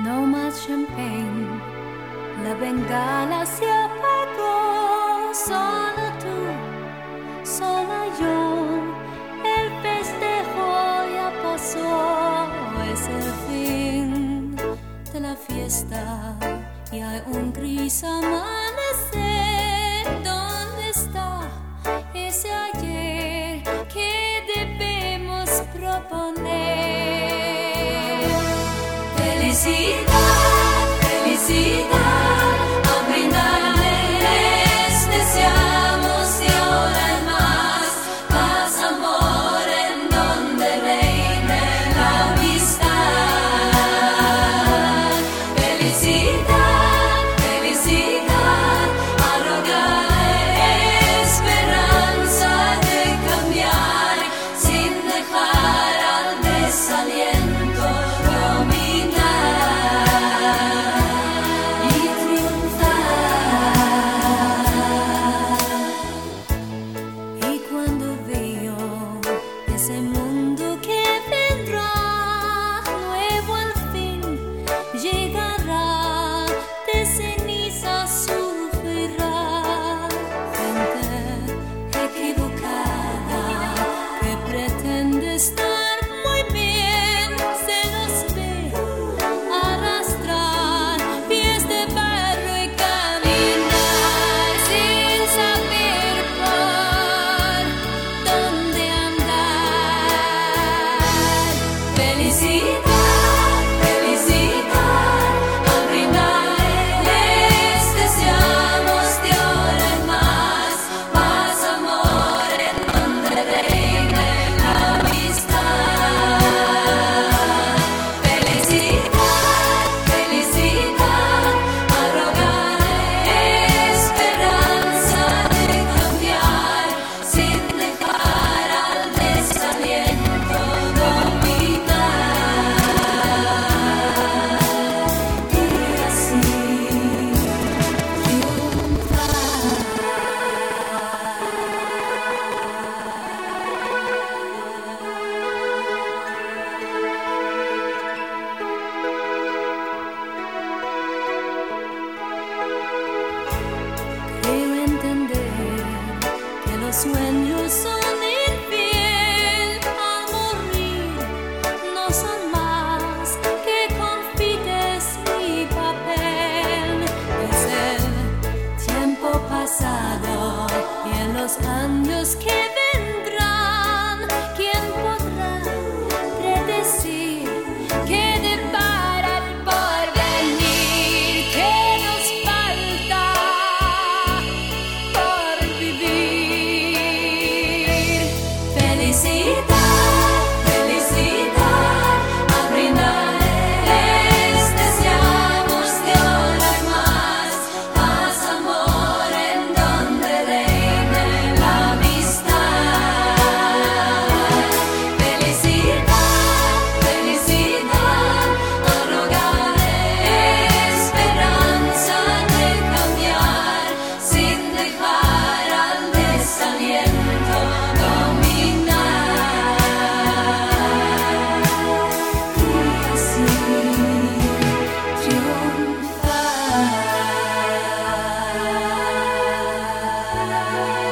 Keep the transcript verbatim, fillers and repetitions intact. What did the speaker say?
No más champagne, la bengala se apagó. Solo tú, sola yo, el festejo ya pasó. Es el fin de la fiesta y hay un gris amanecer. ¿Dónde está ese ayer que debemos proponer? Felicidad, felicidad, a brindarles deseamos de ahora en más, paz, amor en donde reine la amistad. Felicidad, felicidad, arrogar esperanza de cambiar sin dejar al desaliento dominar. Ese mundo que vendrá, nuevo al fin llegará, de cenizas surgirá. Gente equivocada que pretende estar muy bien, se nos ve arrastrar pies de barro y caminar sin saber por dónde andar. Felicidad, felicidad, al brindarles deseamos de ahora en más, paz, amor en donde reine la amistad. Felicidad, felicidad, arrogar esperanza de cambiar sin dejar al desaliento dominar. Y así creo entender que los sueños son infiel al morir, no son más que confites y papel. Es el tiempo pasado y en los años que vendrán, ¿quién podrá predecir qué depara el porvenir? ¿Qué nos falta por vivir? Felicidad, felicidad, a brindarles deseamos de ahora en más, paz, amor en donde reine la amistad. Felicidad, felicidad, arrogar esperanza de cambiar sin dejar al desaliento dominar. Y así triunfar.